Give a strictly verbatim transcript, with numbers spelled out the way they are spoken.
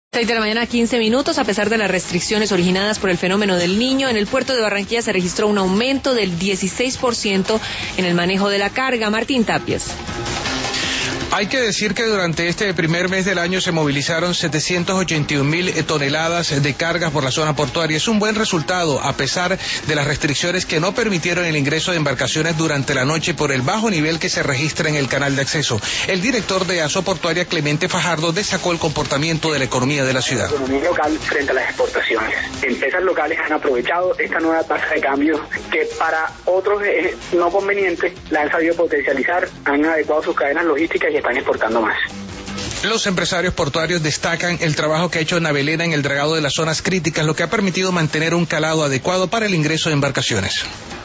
seis de la mañana, quince minutos. A pesar de las restricciones originadas por el fenómeno del Niño, en el puerto de Barranquilla se registró un aumento del dieciséis por ciento en el manejo de la carga. Martín Tapias. Hay que decir que durante este primer mes del año se movilizaron setecientas ochenta y un mil toneladas de cargas por la zona portuaria. Es un buen resultado a pesar de las restricciones que no permitieron el ingreso de embarcaciones durante la noche por el bajo nivel que se registra en el canal de acceso. El director de Asoportuaria, Clemente Fajardo, destacó el comportamiento de la economía de la ciudad. La economía local frente a las exportaciones. Empresas locales han aprovechado esta nueva tasa de cambio que para otros es no conveniente, la han sabido potencializar, han adecuado sus cadenas logísticas y están exportando más. Los empresarios portuarios destacan el trabajo que ha hecho Navelena en el dragado de las zonas críticas, lo que ha permitido mantener un calado adecuado para el ingreso de embarcaciones.